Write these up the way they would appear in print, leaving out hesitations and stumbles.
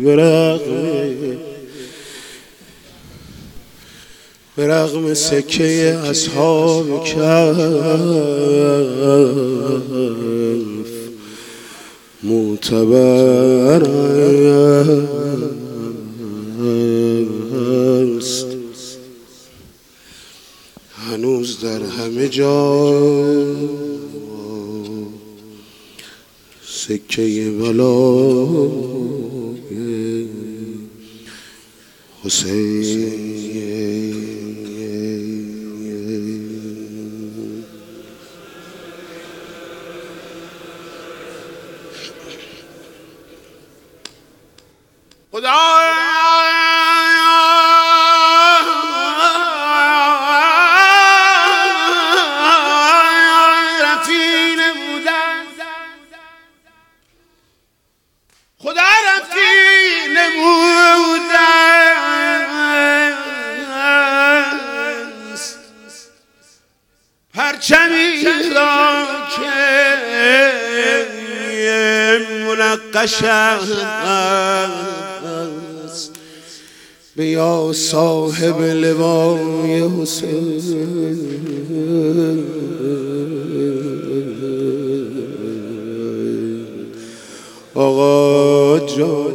به رغم سکه اصحاب کهف معتبر است. هنوز در همه جا سکه بلای حسین. خدا رفتی نمودن، خدا رفتی نمودن، پرچمی را که منقش است به یا صاحب لوای حسین. آقا جان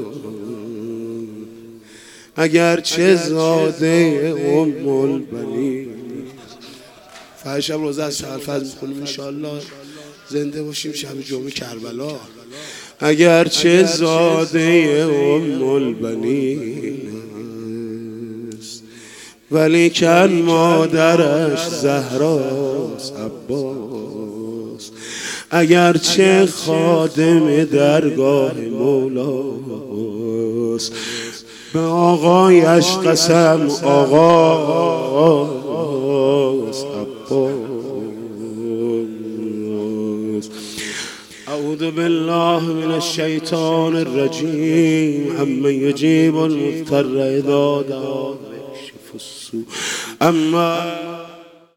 اگرچه زاده ام البنین، فرشب روزه از شرفت میکنیم انشاءالله زنده باشیم شب جمعه کربلا. اگرچه زاده ام البنین است ولیکن مادرش زهراست عباس. اگرچه خادم درگاه مولاست به آقایش قسم آقاست عباس. اعوذ بالله من الشیطان الرجیم. عمن یجیب المضطر اذا دعاه ویکشف السوء. اما